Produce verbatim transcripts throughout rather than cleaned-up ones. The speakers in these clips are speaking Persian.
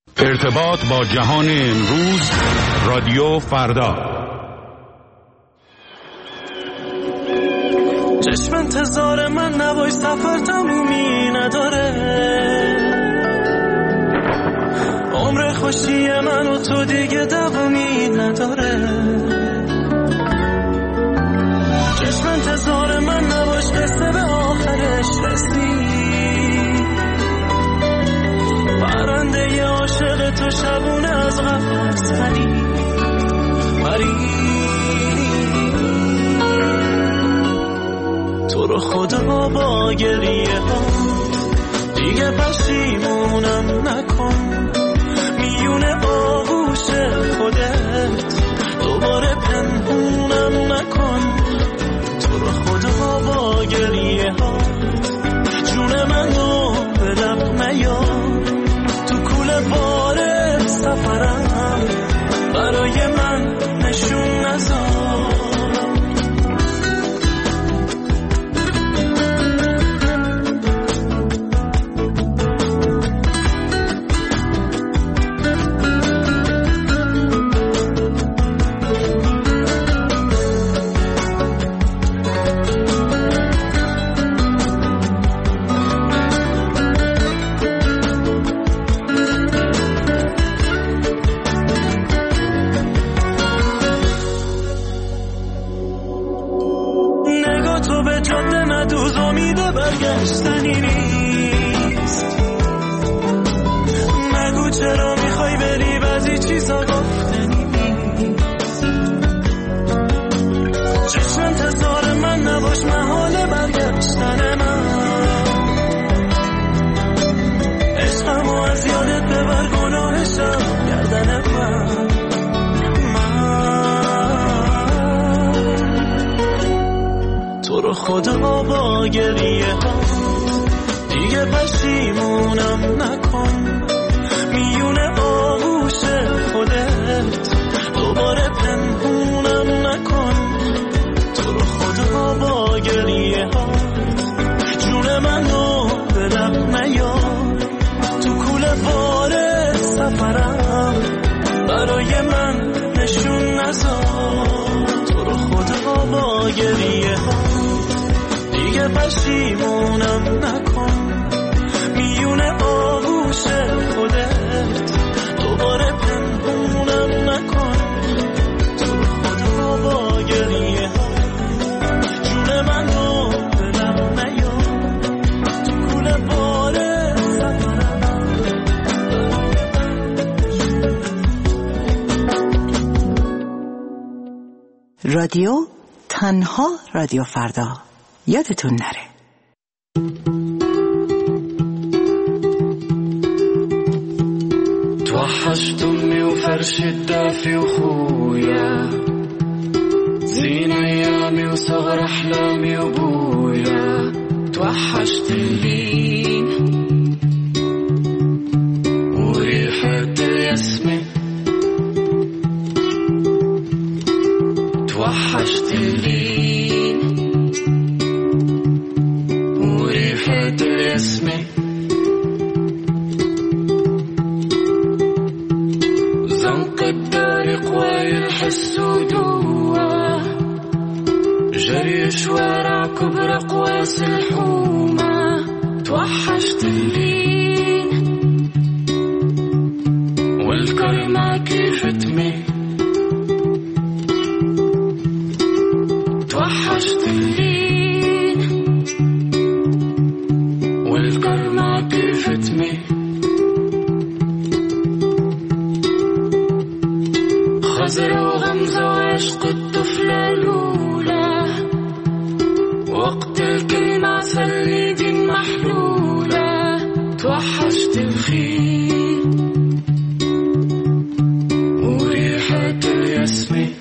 ارتباط با جهان امروز، رادیو فردا. چشم انتظار من نباش، سفر تمومی نداره. عمر خوشی من و تو دیگه دوامی نداره. چشم انتظار من نباش، قصه به آخرش رسید. پرنده ی عاشق تو شبونه از قفس پرید پرید. تو رو خدا با گریه ها دیگه پشیمونم نکن. میون آغوش خودت دوباره پنهونم نکن. تو رو خدا با گریه ها جون منو به لب نیار. تو کوله بار سفرم برای من نشون نذار. برگشتنی نیست. نگو چرا میخوای بری، بعضی چیزا گفتنی نیست. چشم انتظار من نباش، محال برگشتن من. عشقمو از یادت ببر، گناهشم گردن من. تو رو خدا با گریه ها دیگه پشیمونم نکن. میون آغوش خودت دوباره پنهونم نکن. تو رو خدا با گریه ها جون منو به لب نیار. تو کوله بار سفرم برای من نشون نذار. تو رو خدا با گریه ها دیگه پشیمونم نکن. میون آغوش خودت دوباره پنهونم نکن. تو رو خدا با گریه ها جون منو به لب نیار. تو کوله بار سفرم. رادیو تنها رادیو فردا، یادتون نره. توحشت امي وفرش الدافي وخويا، زين ايامي وصغر احلامي وبويا. توحشت اللين وريحة الياسمين. توحشت اللين وريحة الياسمين. زنق الدار قوي الحس ودوا، جري شوارع كبر قواس الحومة. توحشت اللين والكرمة كيف تميل. توحشت اللين والكرمة كيف تميل. خزر وغمزة وعشق الطفلة الأولى، وقت الكلمة سليدي محلولة. توحشت الخيل وريحة الياسمين.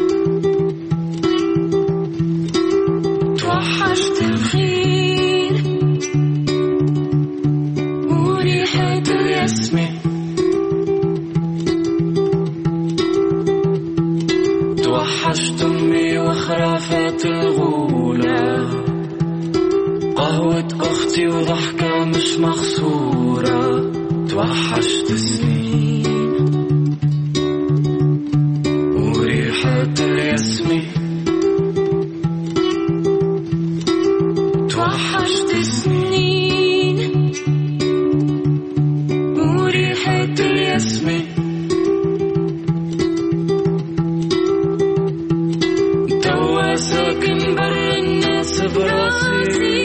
توحشت الخيل وريحة الياسمين. توحشت أمي وخرافات الغولة، قهوة أختي وضحكة مش مخسورة. توحشت سنين وريحة الياسمين توحشت سنين وريحة الياسمين توا ساكن بر الناس براسي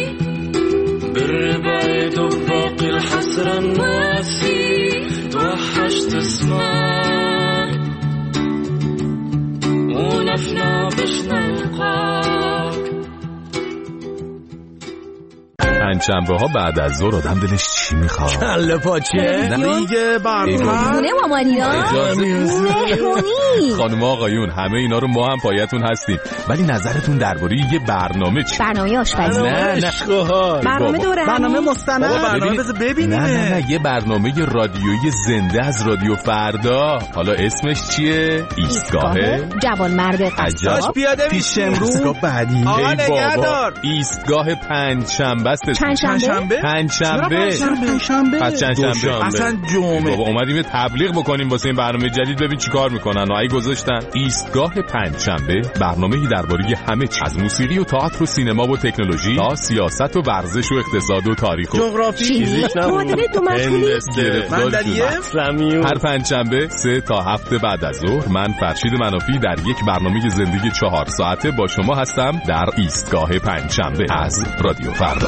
بالربايد وباقي الحسرة الناسي توحشت اسمع ونفنا باش نلقاك. پنجشنبه ها بعد از ظهر آدم دلش چی میخواد؟ کله پاچه دیگه برنامه خونه مامانیا مهمونی خانم آقایون همه اینا رو ما هم پایتون هستیم، ولی نظرتون درباره یه برنامه چی؟ برنامه آشپزی؟ نه نه برنامه دوره برنامه مستند برنامه بذار ببینیم. نه نه نه یه برنامه رادیویی زنده از رادیو فردا. حالا اسمش چیه؟ ایستگاه جوان مرد قصاب پیاده پیش امروز بعدی. آقا نگهدار ایستگاه پنجشنبه است. پنجشنبه پنجشنبه پنجشنبه پس چندشنبه اصلا جمعه. بابا اومدیم یه تبلیغ بکنیم واسه این برنامه جدید، ببین چیکار میکنن و ای گذاشتن ایستگاه پنجشنبه، برنامه‌ای درباره همه چیز از موسیقی و تئاتر و سینما و تکنولوژی تا سیاست و ورزش و اقتصاد و تاریخ و جغرافی معادله دو مشغولی هر پنجشنبه سه تا هفت بعد از ظهر من فرشید منافی در یک برنامه زندگی چهار ساعته با شما هستم در ایستگاه پنجشنبه از رادیو فردا.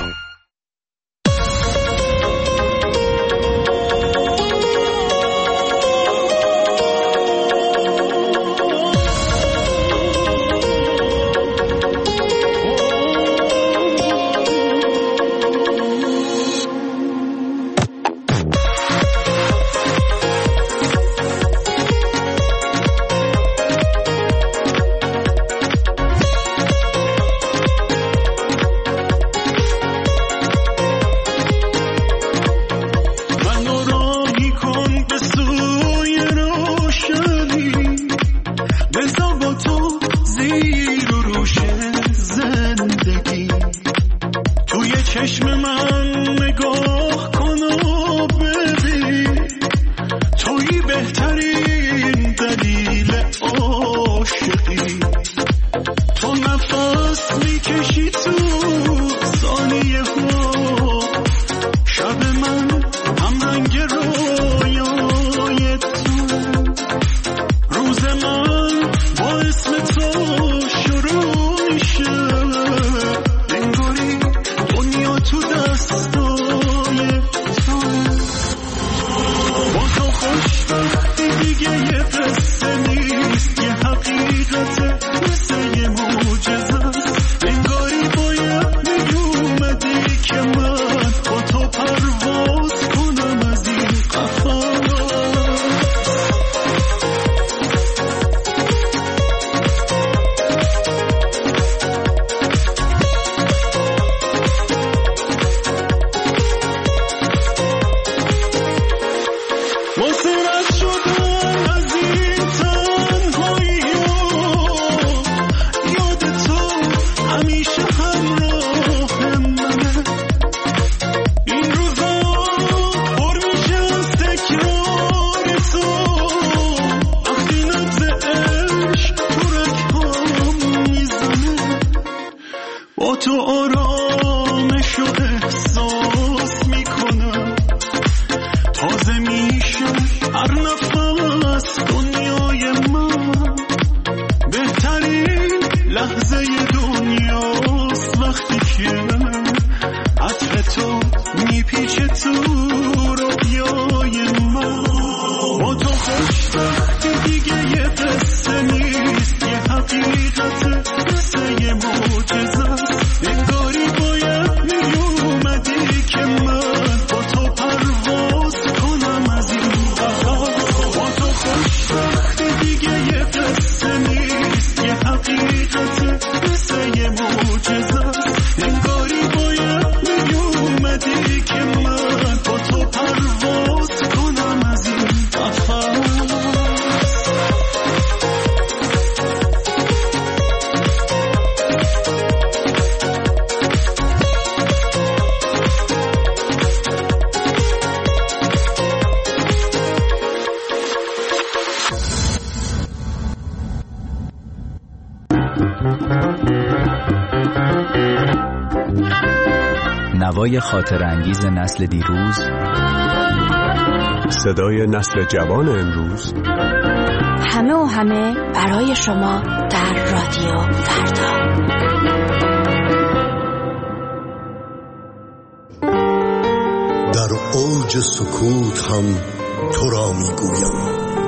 نوای خاطر انگیز نسل دیروز، صدای نسل جوان امروز، همه و همه برای شما در رادیو فردا. در اوج سکوت هم تو را میگویم،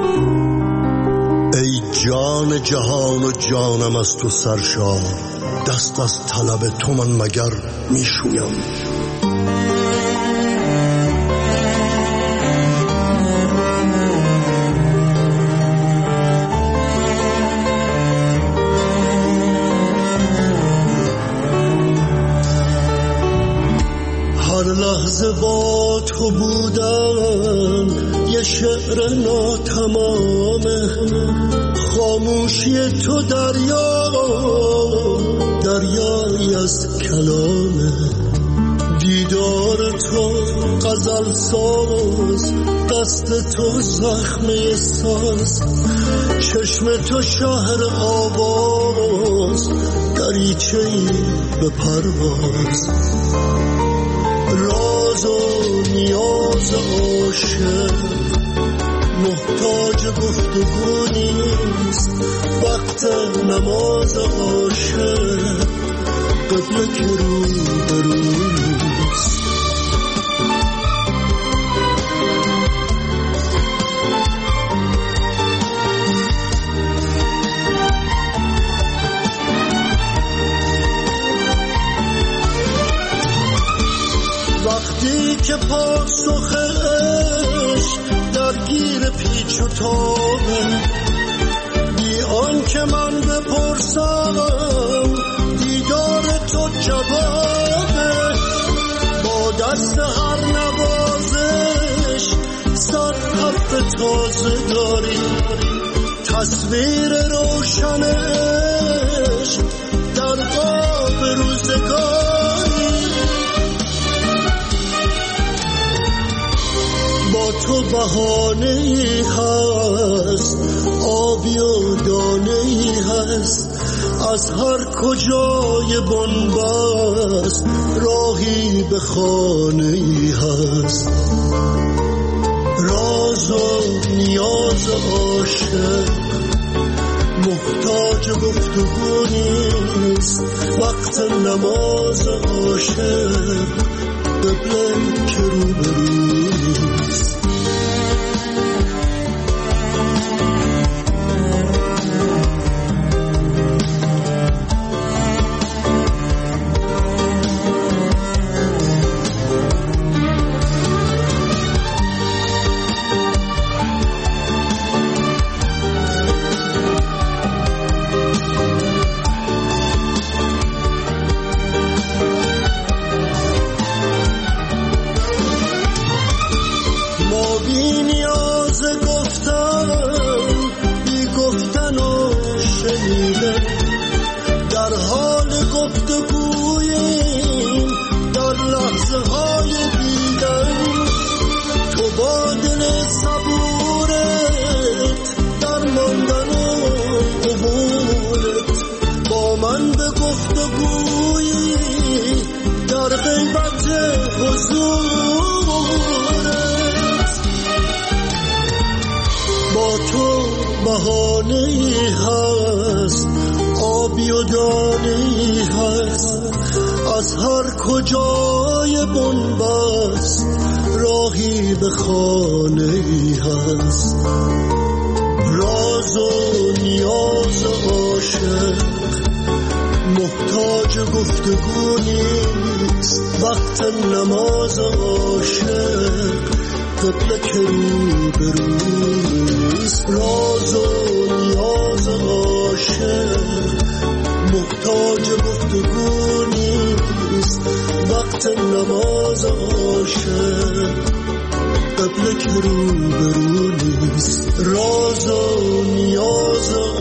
ای جان جهان و جانم از تو سرشار، دست از طلب تو من مگر میشویم. هر لحظه با تو بودم یه شعر ناتمامه، خاموشی تو دریا دریایی از کلامه، دیدار تو غزل ساز، دست تو زخمه ساز، چشم تو شهر آواز، دریچه‌ای به پرواز، راز و نیاز عاشق محتاج گفتگو نیست، وقت نماز عاشق قبله که رو برو نیست. وقتی که پاسخ عشق درگیر پیچ و تابه، بی آن که من بپرسم دیدار تو جوابه، با دست هر نوازش صد حرف تازه داری، تصویر روشن عشق در قاب روزگاری، با تو بهانه‌ای هست، آبی و دانه‌ای هست، از هر کجای بنبست راهی به خانه‌ای هست، راز و نیاز عاشق محتاج گفتگو نیست، وقت نماز عاشق قبله که رو برو نیست. بهانه‌ای هست، آبی و دانه‌ای هست، از هر کجای بنبست راهی به خانه‌ای هست، راز و نیاز عاشق محتاج گفتگو نیست، وقت نماز عاشق قبله که رو برو نیست، راز و نیاز عاشق محتاج گفتگو نیست، وقت نماز عاشق قبله که رو برو نیست، راز و نیاز